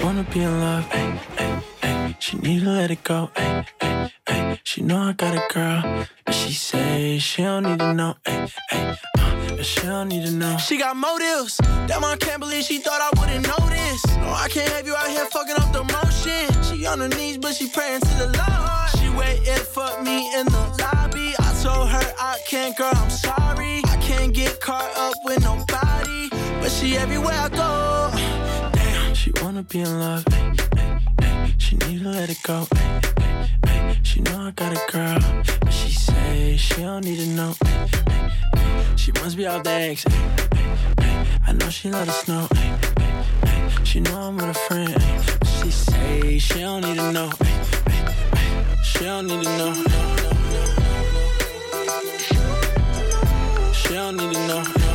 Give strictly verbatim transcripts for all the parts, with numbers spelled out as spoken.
wanna be in love, ay, ay, ay. She need to let it go, ay, ay, ay. She know I got a girl, but she say she don't need to know, ay, ay, uh, but she don't need to know. She got motives, damn I can't believe she thought I wouldn't know this. No, I can't have you out here fucking up the motion. She on her knees, but she praying to the Lord. She waited for me in the lobby. I told her I can't, girl, I'm sorry. I can't get caught up with nobody, but she everywhere I go. Damn, she wanna be in love, ay, ay, ay. She need to let it go, ay, ay, ay. She know I got a girl, but she say she don't need to know, ay, ay, ay. She must be off the eggs, ay, ay, ay. I know she love the snow, ay, ay, ay. She know I'm with a friend, ay, but she say she don't need to know, ay, ay, ay. She don't need to know, no, no, no, no, no. She don't need to know, no,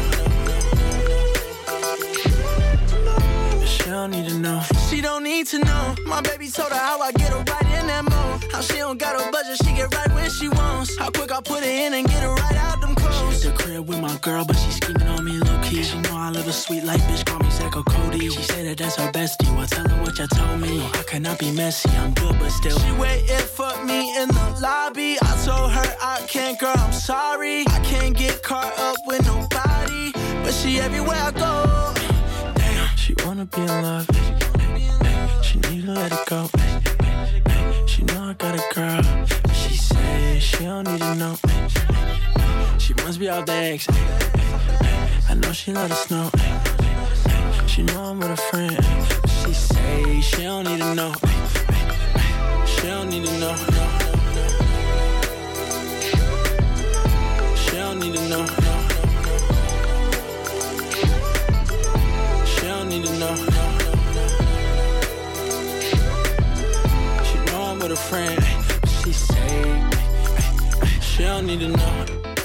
no, no, no. She don't need to know. She don't need to know. My baby told her how I get her right in that mode. How she don't got a budget, she get right when she wants. How quick I put her in and get her right out them clothes. She at the crib with my girl, but she scheming on me low-key. She know I live a sweet life, bitch, call me Zach or Cody. She say that that's her bestie, well tell her what you told me. I cannot be messy, I'm good, but still. She waited for me in the lobby. I told her I can't, girl, I'm sorry. I can't get caught up with nobody, but she everywhere I go. Damn, she wanna be in love. She need to let it go. She know I got a girl, but she say she don't need to know. She must be off the eggs. I know she love the snow. She know I'm with a friend, but she say she don't need to know. She don't need to know. She don't need to know. She don't need to know. With a friend, she say she don't need to know.